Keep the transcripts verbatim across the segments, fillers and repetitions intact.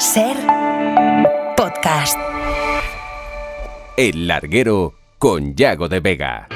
Ser podcast. El Larguero con Yago de Vega.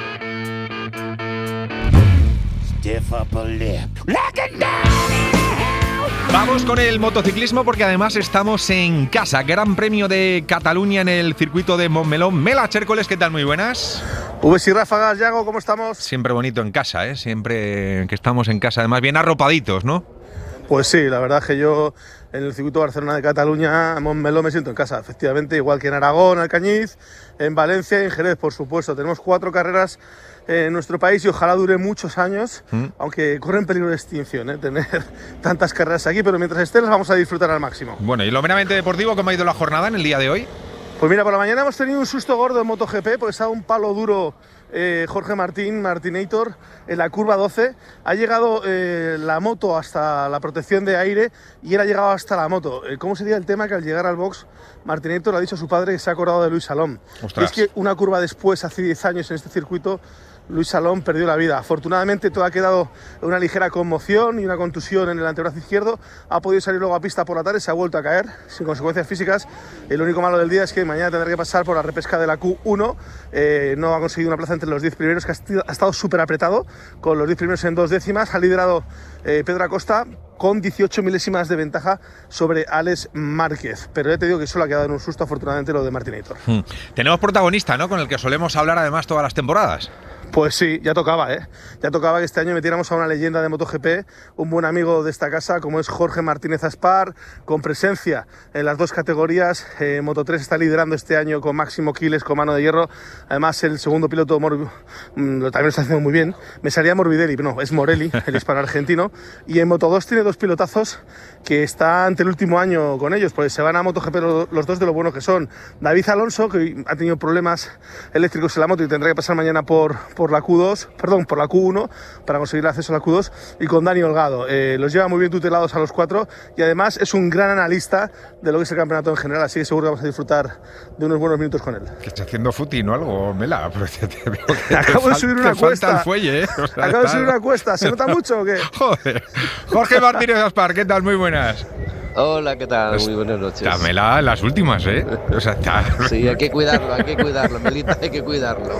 Vamos con el motociclismo porque además estamos en casa. Gran Premio de Cataluña en el circuito de Montmeló. Mela Chércoles, ¿qué tal? Muy buenas. Vs y ráfagas, Yago, ¿cómo estamos? Siempre bonito en casa, ¿eh? Siempre que estamos en casa. Además, bien arropaditos, ¿no? Pues sí, la verdad es que yo en el circuito de Barcelona de Cataluña, en Montmeló, me siento en casa. Efectivamente, igual que en Aragón, Alcañiz, en Valencia y en Jerez, por supuesto. Tenemos cuatro carreras en nuestro país y ojalá dure muchos años, ¿Mm? Aunque corre en peligro de extinción, ¿eh? Tener tantas carreras aquí, pero mientras estén las vamos a disfrutar al máximo. Bueno, y lo meramente deportivo, ¿cómo ha ido la jornada en el día de hoy? Pues mira, por la mañana hemos tenido un susto gordo en MotoGP porque estaba un palo duro eh, Jorge Martín, Martinator, en la curva doce. Ha llegado eh, la moto hasta la protección de aire y él ha llegado hasta la moto. Eh, ¿Cómo sería el tema que al llegar al box Martinator le ha dicho a su padre que se ha acordado de Luis Salom? Y es que una curva después, hace diez años en este circuito, Luis Salom perdió la vida. Afortunadamente todo ha quedado en una ligera conmoción y una contusión en el antebrazo izquierdo. Ha podido salir luego a pista por la tarde, se ha vuelto a caer sin consecuencias físicas. El único malo del día es que mañana tendrá que pasar por la repesca de la Q uno. Eh, no ha conseguido una plaza entre los diez primeros, que ha estado súper apretado, con los diez primeros en dos décimas. Ha liderado eh, Pedro Acosta con dieciocho milésimas de ventaja sobre Alex Márquez. Pero ya te digo que solo ha quedado en un susto, afortunadamente, lo de Martinator. Hmm. Tenemos protagonista, ¿no? Con el que solemos hablar además todas las temporadas. Pues sí, ya tocaba, ¿eh? Ya tocaba que este año metiéramos a una leyenda de MotoGP, un buen amigo de esta casa, como es Jorge Martínez Aspar, con presencia en las dos categorías. Eh, Moto tres está liderando este año con Máximo Quiles, con mano de hierro. Además, el segundo piloto Mor- mmm, también lo está haciendo muy bien. Me salía Morbidelli, no, es Morelli, el hispano argentino. Y en Moto dos tiene dos pilotazos que está ante el último año con ellos, pues se van a MotoGP los, los dos de lo buenos que son. David Alonso, que ha tenido problemas eléctricos en la moto y tendrá que pasar mañana por... por la Q dos, perdón, por la Q uno para conseguir el acceso a la Q dos, y con Dani Holgado. Eh, los lleva muy bien tutelados a los cuatro y además es un gran analista de lo que es el campeonato en general, así que seguro que vamos a disfrutar de unos buenos minutos con él. Que está haciendo footing o algo, Mela. Pero te, te veo que Acabo te de subir una te cuesta. Falta el fuelle, ¿eh? O sea, Acabo de subir una cuesta, ¿se nota mucho o qué? Joder. Jorge Martínez Aspar, ¿qué tal? Muy buenas. Hola, ¿qué tal? Pues, muy buenas noches. Está Mela en las últimas, ¿eh? O sea, está... Sí, hay que cuidarlo, hay que cuidarlo, Melita, hay que cuidarlo.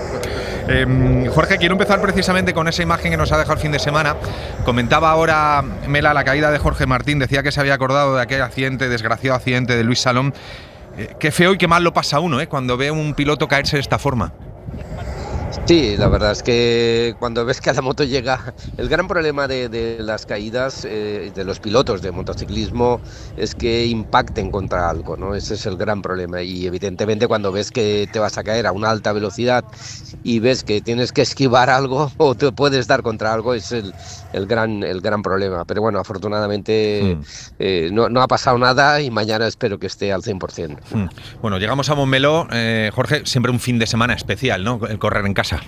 Eh, Jorge, quiero empezar precisamente con esa imagen que nos ha dejado el fin de semana. Comentaba ahora Mela la caída de Jorge Martín, decía que se había acordado de aquel accidente, desgraciado accidente de Luis Salom. Eh, qué feo y qué mal lo pasa uno, ¿eh? Cuando ve a un piloto caerse de esta forma. Sí, la verdad es que cuando ves que a la moto llega, el gran problema de, de las caídas eh, de los pilotos de motociclismo es que impacten contra algo, ¿no? Ese es el gran problema y evidentemente cuando ves que te vas a caer a una alta velocidad y ves que tienes que esquivar algo o te puedes dar contra algo, es el, el, gran, el gran problema. Pero bueno, afortunadamente mm. eh, no, no ha pasado nada y mañana espero que esté al cien por ciento. Mm. Bueno, llegamos a Montmeló, eh, Jorge, siempre un fin de semana especial, ¿no? El correr en casa.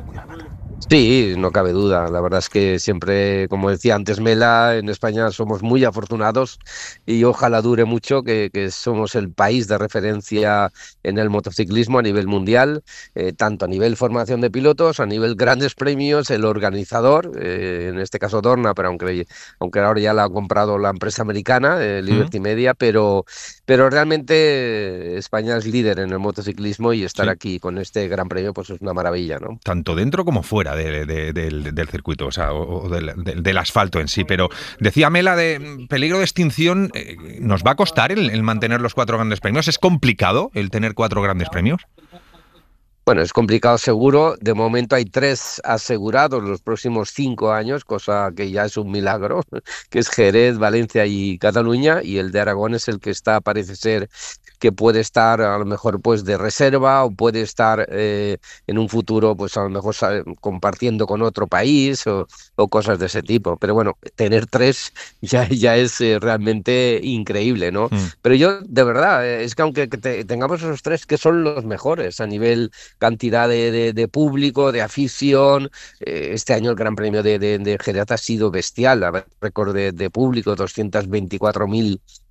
Sí, no cabe duda. La verdad es que siempre, como decía antes Mela, en España somos muy afortunados y ojalá dure mucho, que, que somos el país de referencia en el motociclismo a nivel mundial, eh, tanto a nivel formación de pilotos, a nivel grandes premios, el organizador, eh, en este caso Dorna, pero aunque, aunque ahora ya la ha comprado la empresa americana, eh, Liberty mm. Media, pero, pero realmente España es líder en el motociclismo y estar sí. aquí con este gran premio pues es una maravilla, ¿no? Tanto dentro como fuera De, de, de, del, del circuito, o sea, o, o del, del, del asfalto en sí, pero decía Mela de peligro de extinción, eh, ¿nos va a costar el, el mantener los cuatro grandes premios? ¿Es complicado el tener cuatro grandes premios? Bueno, es complicado seguro. De momento hay tres asegurados los próximos cinco años, cosa que ya es un milagro, que es Jerez, Valencia y Cataluña, y el de Aragón es el que está, parece ser, que puede estar a lo mejor pues de reserva o puede estar eh, en un futuro pues a lo mejor compartiendo con otro país o, o cosas de ese tipo. Pero bueno, tener tres ya, ya es eh, realmente increíble, ¿no? Mm. Pero yo, de verdad, eh, es que aunque te, tengamos esos tres que son los mejores a nivel cantidad de, de, de público, de afición, eh, este año el Gran Premio de, de, de Jerez ha sido bestial, a récord de, de público, doscientos veinticuatro mil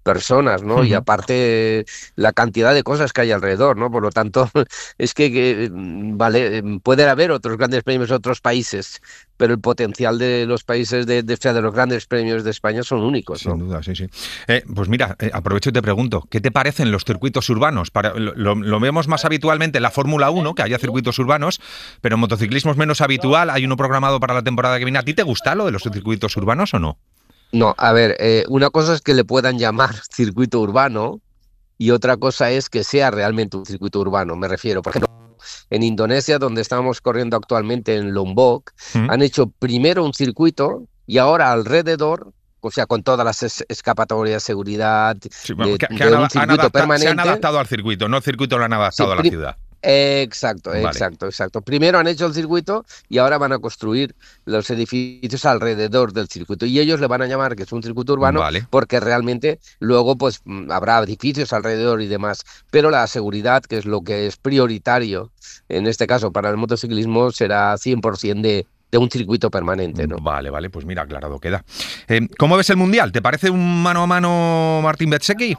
personas, ¿no? Uh-huh. Y aparte la cantidad de cosas que hay alrededor, ¿no? Por lo tanto, es que, que vale, puede haber otros grandes premios en otros países, pero el potencial de los países de, de, de los grandes premios de España son únicos, Sin ¿no? duda, sí, sí. Eh, pues mira, eh, aprovecho y te pregunto, ¿qué te parecen los circuitos urbanos? Para, lo, lo, lo vemos más habitualmente en la Fórmula uno, que haya circuitos urbanos, pero en motociclismo es menos habitual, hay uno programado para la temporada que viene. ¿A ti te gusta lo de los circuitos urbanos o no? No, a ver, eh, una cosa es que le puedan llamar circuito urbano y otra cosa es que sea realmente un circuito urbano, me refiero. Por ejemplo, en Indonesia, donde estamos corriendo actualmente en Lombok, ¿Mm? han hecho primero un circuito y ahora alrededor, o sea, con todas las es escapatorias, seguridad, sí, bueno, de, que, que de han, un circuito han permanente. Se han adaptado al circuito, no el circuito lo han adaptado sí, a la ciudad. Exacto, vale. exacto, exacto. Primero han hecho el circuito y ahora van a construir los edificios alrededor del circuito. Y ellos le van a llamar que es un circuito urbano vale. porque realmente luego pues habrá edificios alrededor y demás. Pero la seguridad, que es lo que es prioritario, en este caso para el motociclismo, será cien por ciento de... de un circuito permanente, ¿no? Vale, vale, pues mira, aclarado queda. Eh, ¿Cómo ves el Mundial? ¿Te parece un mano a mano Martín Bezzecchi?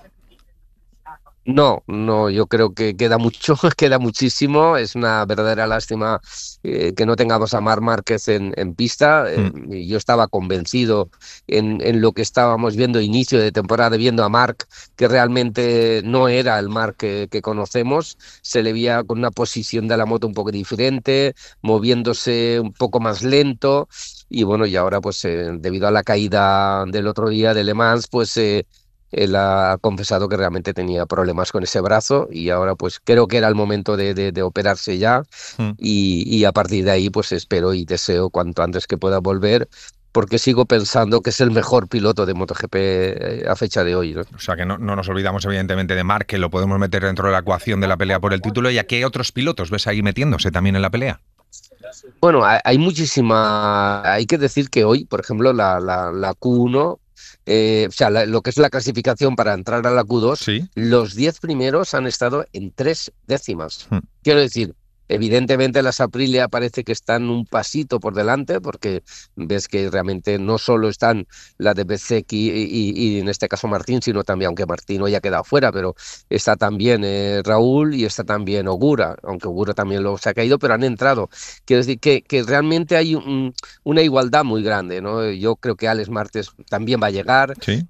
No, no, yo creo que queda mucho, queda muchísimo. Es una verdadera lástima eh, que no tengamos a Marc Márquez en, en pista. Eh, mm. Yo estaba convencido en, en lo que estábamos viendo inicio de temporada, viendo a Marc, que realmente no era el Marc que, que conocemos. Se le veía con una posición de la moto un poco diferente, moviéndose un poco más lento. Y bueno, y ahora pues eh, debido a la caída del otro día de Le Mans, pues... Eh, Él ha confesado que realmente tenía problemas con ese brazo y ahora pues creo que era el momento de, de, de operarse ya mm. y, y a partir de ahí pues espero y deseo cuanto antes que pueda volver porque sigo pensando que es el mejor piloto de MotoGP a fecha de hoy, ¿no? O sea que no, no nos olvidamos evidentemente de Marc, que lo podemos meter dentro de la ecuación de la pelea por el título. ¿Y a qué otros pilotos ves ahí metiéndose también en la pelea? Bueno, hay, hay muchísima... Hay que decir que hoy, por ejemplo, la, la, la Q uno... Eh, o sea, la, lo que es la clasificación para entrar a la Q dos, ¿sí? Los diez primeros han estado en tres décimas. Hmm. Quiero decir, evidentemente las Aprilia parece que están un pasito por delante, porque ves que realmente no solo están la de Bezzecchi y, y, y en este caso Martín, sino también, aunque Martín hoy ha quedado fuera, pero está también eh, Raúl y está también Ogura, aunque Ogura también luego se ha caído, pero han entrado. Quiero decir que, que realmente hay un, una igualdad muy grande, ¿no? Yo creo que Alex Martes también va a llegar. ¿Sí? Eh,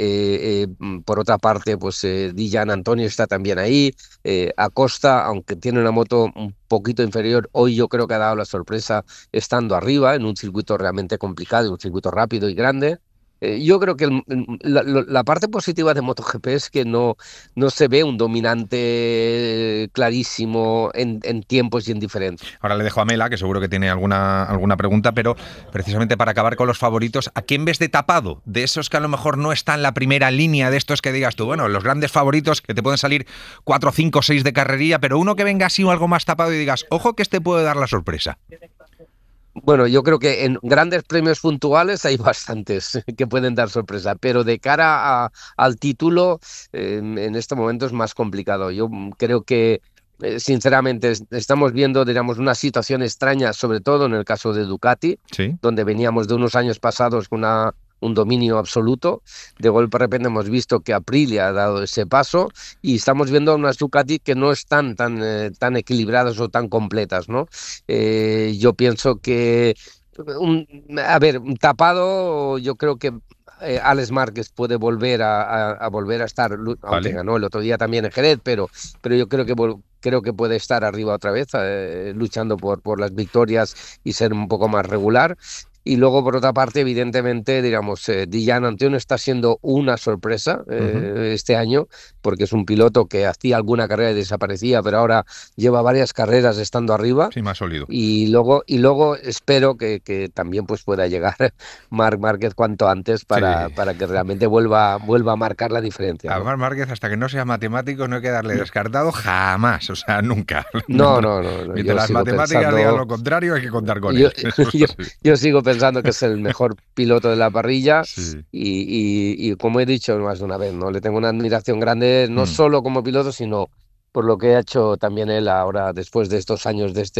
eh, eh, por otra parte, pues eh, Dijan Antonio está también ahí. Eh, Acosta, aunque tiene una moto un poquito inferior, hoy yo creo que ha dado la sorpresa estando arriba en un circuito realmente complicado, un circuito rápido y grande. Eh, yo creo que el, la, la parte positiva de MotoGP es que no, no se ve un dominante clarísimo en, en tiempos y en diferencias. Ahora le dejo a Mela, que seguro que tiene alguna, alguna pregunta, pero precisamente para acabar con los favoritos, ¿a quién ves de tapado? De esos que a lo mejor no están en la primera línea, de estos que digas tú, bueno, los grandes favoritos que te pueden salir cuatro, cinco, seis de carrerilla, pero uno que venga así o algo más tapado y digas, ojo que este puede dar la sorpresa. Bueno, yo creo que en grandes premios puntuales hay bastantes que pueden dar sorpresa, pero de cara a, al título, eh, en este momento es más complicado. Yo creo que, eh, sinceramente, estamos viendo, digamos, una situación extraña, sobre todo en el caso de Ducati, ¿sí? Donde veníamos de unos años pasados con una... un dominio absoluto. De golpe de repente hemos visto que Aprilia ha dado ese paso y estamos viendo unas Ducati que no están tan, eh, tan equilibradas o tan completas, ¿no? Eh, yo pienso que, un, a ver, un tapado, yo creo que eh, Alex Márquez puede volver a, a, a volver a estar, aunque vale. ganó el otro día también en Jerez, pero, pero yo creo que creo que puede estar arriba otra vez, eh, luchando por, por las victorias y ser un poco más regular. Y luego, por otra parte, evidentemente, digamos, eh, Dijan Antonio está siendo una sorpresa eh, uh-huh. este año, porque es un piloto que hacía alguna carrera y desaparecía, pero ahora lleva varias carreras estando arriba. Sí, más sólido. Y luego, y luego espero que, que también pues, pueda llegar Marc Márquez cuanto antes para, sí. para que realmente vuelva, vuelva a marcar la diferencia. A ¿no? Marc Márquez, hasta que no sea matemático, no hay que darle descartado jamás, o sea, nunca. No, no, no. no Mientras las matemáticas pensando... digan lo contrario, hay que contar con yo, él. yo, yo sigo pensando pensando que es el mejor piloto de la parrilla sí. y, y, y como he dicho más de una vez, no le tengo una admiración grande, no mm. solo como piloto, sino por lo que ha hecho también él ahora después de estos años de este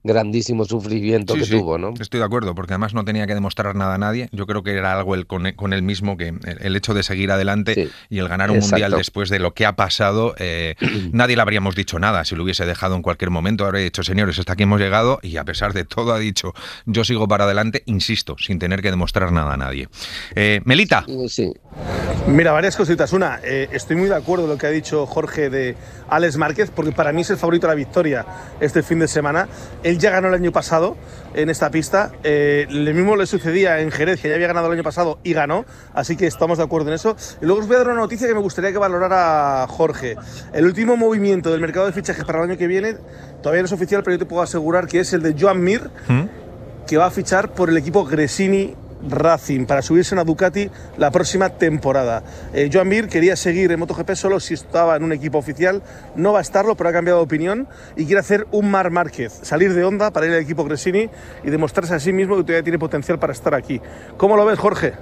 grandísimo sufrimiento Sí, que sí, tuvo, ¿no? estoy de acuerdo, porque además no tenía que demostrar nada a nadie. Yo creo que era algo el, con, con él mismo, que el, el hecho de seguir adelante Sí, y el ganar un exacto. mundial después de lo que ha pasado, eh, nadie le habríamos dicho nada si lo hubiese dejado en cualquier momento. Habría dicho, señores, hasta aquí hemos llegado, y a pesar de todo ha dicho, yo sigo para adelante, insisto, sin tener que demostrar nada a nadie. Eh, Melita. Sí. Mira, varias cositas. Una, eh, estoy muy de acuerdo con lo que ha dicho Jorge de Alex Márquez, porque para mí es el favorito a la victoria este fin de semana. Él ya ganó el año pasado en esta pista. Eh, lo mismo le sucedía en Jerez, que ya había ganado el año pasado y ganó, así que estamos de acuerdo en eso. Y luego os voy a dar una noticia que me gustaría que valorara Jorge. El último movimiento del mercado de fichajes para el año que viene todavía no es oficial, pero yo te puedo asegurar que es el de Joan Mir, ¿Mm? que va a fichar por el equipo Gresini Racing para subirse a una Ducati la próxima temporada. Eh, Joan Mir quería seguir en MotoGP solo si estaba en un equipo oficial, no va a estarlo, pero ha cambiado de opinión y quiere hacer un Marc Márquez, salir de Honda para ir al equipo Gresini y demostrarse a sí mismo que todavía tiene potencial para estar aquí. ¿Cómo lo ves, Jorge?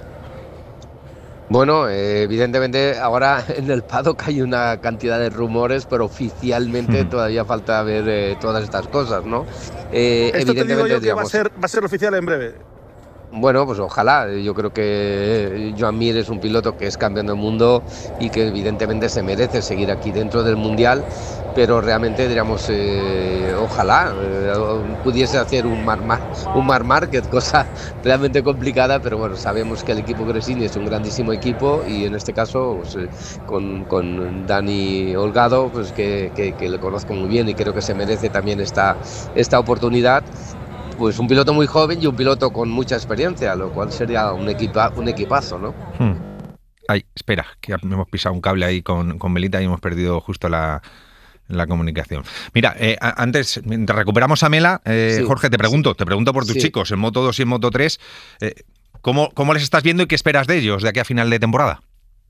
Bueno, eh, evidentemente ahora en el paddock hay una cantidad de rumores, pero oficialmente todavía falta ver eh, todas estas cosas, ¿no? Eh, Esto te digo yo que digamos, va a ser, va a ser oficial en breve. Bueno, pues ojalá. Yo creo que Joan Mir es un piloto que es campeón del mundo y que evidentemente se merece seguir aquí dentro del Mundial, pero realmente, diríamos, eh, ojalá eh, pudiese hacer un Marc un Marc Márquez, cosa realmente complicada, pero bueno, sabemos que el equipo Gresini es un grandísimo equipo y en este caso pues, eh, con, con Dani Holgado, pues que, que, que le conozco muy bien y creo que se merece también esta, esta oportunidad. Pues un piloto muy joven y un piloto con mucha experiencia, lo cual sería un, equipa, un equipazo, ¿no? Hmm. Ay, espera, que hemos pisado un cable ahí con, con Melita y hemos perdido justo la, la comunicación. Mira, eh, antes, mientras recuperamos a Mela, eh, sí, Jorge, te pregunto, sí. te pregunto por tus sí. chicos, en Moto dos y en Moto tres, eh, ¿cómo, ¿cómo les estás viendo y qué esperas de ellos de aquí a final de temporada?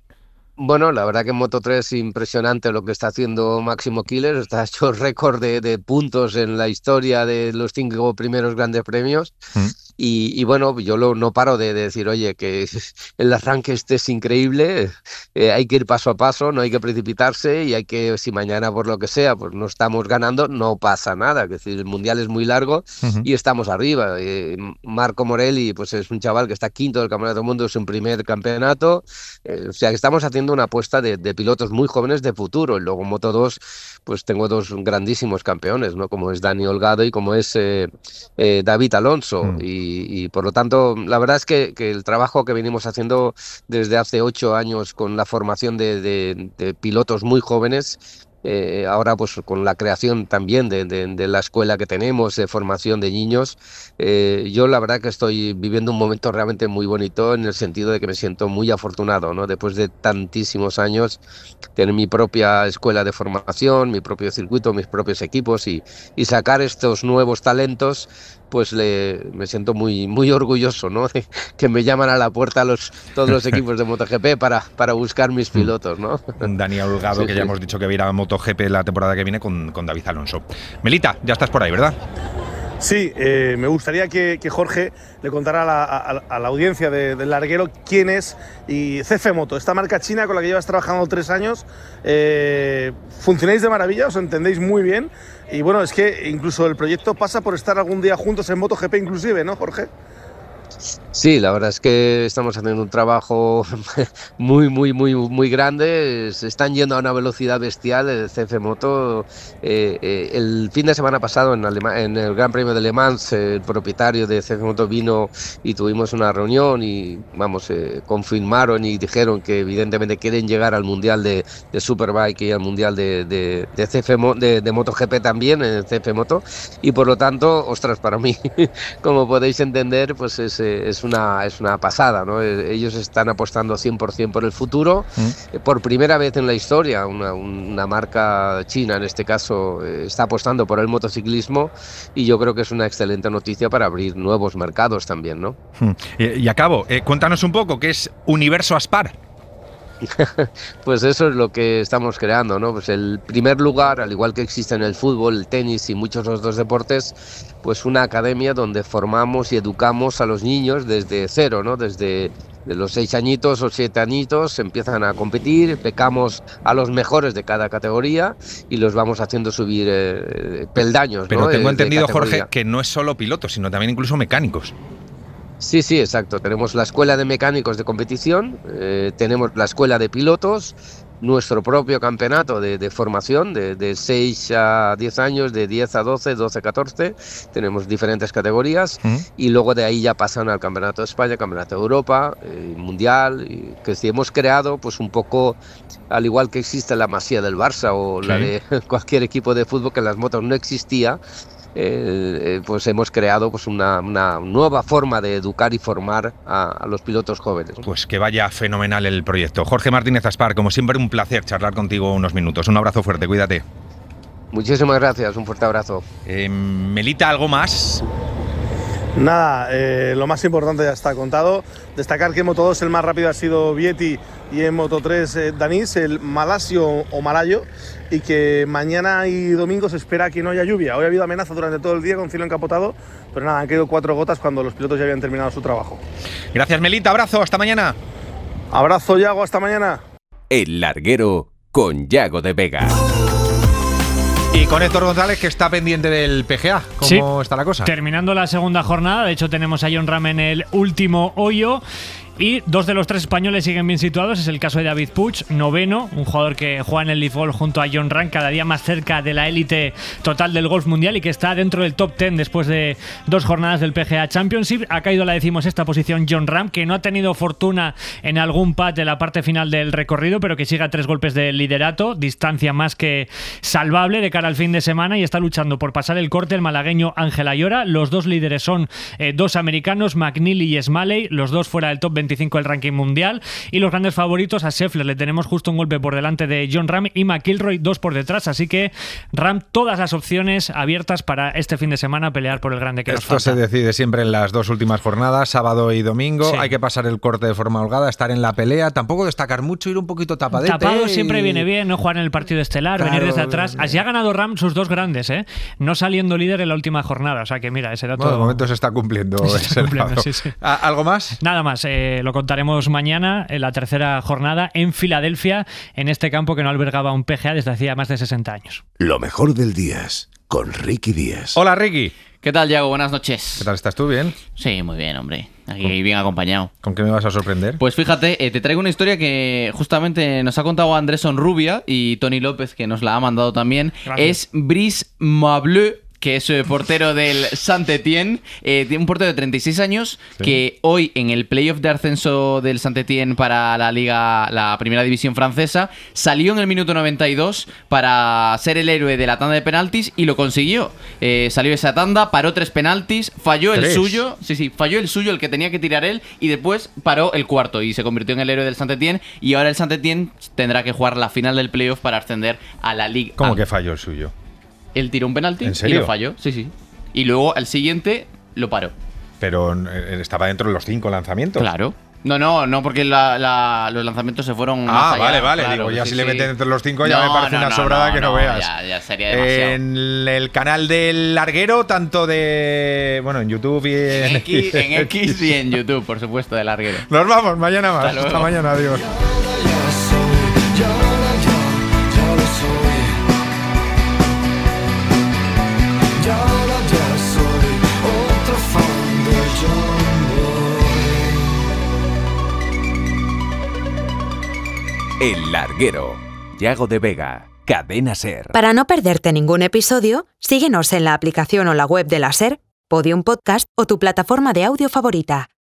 Bueno, la verdad que en Moto tres es impresionante lo que está haciendo Máximo Killer, está hecho récord de, de puntos en la historia de los cinco primeros grandes premios. ¿Mm? Y, y bueno, yo lo, no paro de, de decir, oye, que el arranque este es increíble, eh, hay que ir paso a paso, no hay que precipitarse y hay que, si mañana por lo que sea, pues no estamos ganando, no pasa nada, es decir, el Mundial es muy largo uh-huh. y estamos arriba. Eh, Marco Morelli, pues es un chaval que está quinto del Campeonato del Mundo, es su primer campeonato, eh, o sea que estamos haciendo una apuesta de, de pilotos muy jóvenes de futuro. Y luego en Moto dos, pues tengo dos grandísimos campeones, ¿no? Como es Dani Holgado y como es eh, eh, David Alonso. Uh-huh. Y Y, y por lo tanto, la verdad es que, que el trabajo que venimos haciendo desde hace ocho años con la formación de, de, de pilotos muy jóvenes, eh, ahora pues con la creación también de, de, de la escuela que tenemos, de formación de niños, eh, yo la verdad que estoy viviendo un momento realmente muy bonito en el sentido de que me siento muy afortunado, ¿no? Después de tantísimos años, tener mi propia escuela de formación, mi propio circuito, mis propios equipos y, y sacar estos nuevos talentos, pues le, me siento muy muy orgulloso, ¿no? De que me llaman a la puerta los, todos los equipos de MotoGP para, para buscar mis pilotos, ¿no? Dani Holgado, sí, que sí. ya hemos dicho que va a ir a MotoGP la temporada que viene con, con David Alonso. Melita, ya estás por ahí, ¿verdad? Sí, eh, me gustaría que, que Jorge le contara a la, a, a la audiencia de, del larguero quién es y C F Moto, esta marca china con la que llevas trabajando tres años. Eh, funcionáis de maravilla, os entendéis muy bien y bueno, es que incluso el proyecto pasa por estar algún día juntos en MotoGP inclusive, ¿no, Jorge? Sí, la verdad es que estamos haciendo un trabajo muy, muy, muy, muy grande. Se están yendo a una velocidad bestial. El C F Moto, eh, eh, el fin de semana pasado en, Alema- en el Gran Premio de Le Mans, eh, el propietario de C F Moto vino y tuvimos una reunión y, vamos, eh, confirmaron y dijeron que evidentemente quieren llegar al Mundial de, de Superbike y al Mundial de, de, de, C F Mo- de, de MotoGP también, en el C F Moto, y por lo tanto, ostras, para mí, como podéis entender, pues es es una, es una pasada, ¿no? Ellos están apostando cien por ciento por el futuro, mm. por primera vez en la historia una, una marca china en este caso está apostando por el motociclismo y yo creo que es una excelente noticia para abrir nuevos mercados también, ¿no? Mm. Y, y acabo, eh, cuéntanos un poco, ¿qué es Universo Aspar? Pues eso es lo que estamos creando, ¿no? Pues el primer lugar, al igual que existe en el fútbol, el tenis y muchos otros deportes, pues una academia donde formamos y educamos a los niños desde cero, ¿no? Desde de los seis añitos o siete añitos empiezan a competir, becamos a los mejores de cada categoría y los vamos haciendo subir eh, peldaños. Pero ¿no? tengo de, entendido, de Jorge, que no es solo pilotos, sino también incluso mecánicos. Sí, sí, exacto. Tenemos la escuela de mecánicos de competición, eh, tenemos la escuela de pilotos, nuestro propio campeonato de, de formación de, de seis a diez años, de diez a doce, doce a catorce, tenemos diferentes categorías uh-huh. y luego de ahí ya pasan al Campeonato de España, Campeonato de Europa, eh, Mundial, y que sí hemos creado pues un poco, al igual que existe la Masía del Barça o sí. la de cualquier equipo de fútbol, que en las motos no existía. Eh, pues hemos creado pues una, una nueva forma de educar y formar a, a los pilotos jóvenes. Pues que vaya fenomenal el proyecto. Jorge Martínez Aspar, como siempre un placer charlar contigo unos minutos. Un abrazo fuerte, cuídate. Muchísimas gracias, un fuerte abrazo. Eh, Melita, ¿algo más? Nada, eh, lo más importante ya está contado. Destacar que en Moto dos el más rápido ha sido Vietti y en Moto tres eh, Danís, el malasio o malayo, y que mañana y domingo se espera que no haya lluvia. Hoy ha habido amenaza durante todo el día con cielo encapotado, pero nada, han caído cuatro gotas cuando los pilotos ya habían terminado su trabajo. Gracias, Melita, abrazo, hasta mañana. Abrazo, Yago, hasta mañana. El Larguero con Yago de Vega. Y con Héctor González, que está pendiente del P G A. ¿Cómo sí, está la cosa? Terminando la segunda jornada, de hecho tenemos a Jon Rahm en el último hoyo. Y dos de los tres españoles siguen bien situados. Es el caso de David Puig, noveno, un jugador que juega en el Leaf Golf junto a Jon Rahm, cada día más cerca de la élite total del golf mundial y que está dentro del top diez después de dos jornadas del P G A Championship. Ha caído a la decimosexta posición Jon Rahm, que no ha tenido fortuna en algún pad de la parte final del recorrido, pero que sigue a tres golpes del liderato, distancia más que salvable de cara al fin de semana, y está luchando por pasar el corte el malagueño Ángel Ayora. Los dos líderes son eh, dos americanos, McNeely y Smalley, los dos fuera del top veinticinco del ranking mundial, y los grandes favoritos a Scheffler le tenemos justo un golpe por delante de Jon Rahm y McIlroy dos por detrás, así que Rahm todas las opciones abiertas para este fin de semana pelear por el grande que nos falta. Esto se decide siempre en las dos últimas jornadas, sábado y domingo. Sí. Hay que pasar el corte de forma holgada, estar en la pelea, tampoco destacar mucho, ir un poquito tapadete. Tapado y... siempre viene bien, no jugar en el partido estelar, claro, venir desde atrás. Así ha ganado Rahm sus dos grandes, ¿eh? No saliendo líder en la última jornada, o sea que mira, ese dato... Bueno, de momento se está cumpliendo. Se está cumpliendo sí, sí. ¿Algo más? Nada más, eh, lo contaremos mañana en la tercera jornada en Filadelfia, en este campo que no albergaba un P G A desde hacía más de sesenta años. Lo mejor del Díaz, con Ricky Díaz. Hola, Ricky. ¿Qué tal, Yago? Buenas noches. ¿Qué tal? ¿Estás tú? ¿Bien? Sí, muy bien, hombre. Aquí bien acompañado. ¿Con qué me vas a sorprender? Pues fíjate, eh, te traigo una historia que justamente nos ha contado Andrés Onrubia y Tony López, que nos la ha mandado también. Gracias. Es Brice Mableu, que es eh, portero del Saint-Étienne, eh, tiene un portero de treinta y seis años, sí. que hoy en el playoff de ascenso del Saint-Étienne para la liga, la primera división francesa, salió en el minuto noventa y dos para ser el héroe de la tanda de penaltis y lo consiguió. Eh, salió esa tanda, paró tres penaltis, falló ¿Tres? el suyo, sí, sí, falló el suyo, el que tenía que tirar él, y después paró el cuarto y se convirtió en el héroe del Saint-Étienne, y ahora el Saint-Étienne tendrá que jugar la final del playoff para ascender a la liga. ¿Cómo que falló el suyo? Él tiró un penalti ¿En serio? y lo falló, sí, sí. Y luego al siguiente lo paró. Pero estaba dentro de los cinco lanzamientos. Claro. No, no, no, porque la, la, los lanzamientos se fueron ah, más allá. vale, vale. Claro, Digo, ya sí, si sí. le meten entre los cinco ya no, me parece no, una no, sobrada no, que no, no veas. Ya, ya sería demasiado. En el canal del Larguero, tanto de... Bueno, en YouTube y en... En X, en X y en YouTube, por supuesto, de Larguero. Nos vamos, mañana más. Hasta, Hasta mañana, adiós. El Larguero, Yago de Vega, Cadena SER. Para no perderte ningún episodio, síguenos en la aplicación o la web de la SER, Podium Podcast o tu plataforma de audio favorita.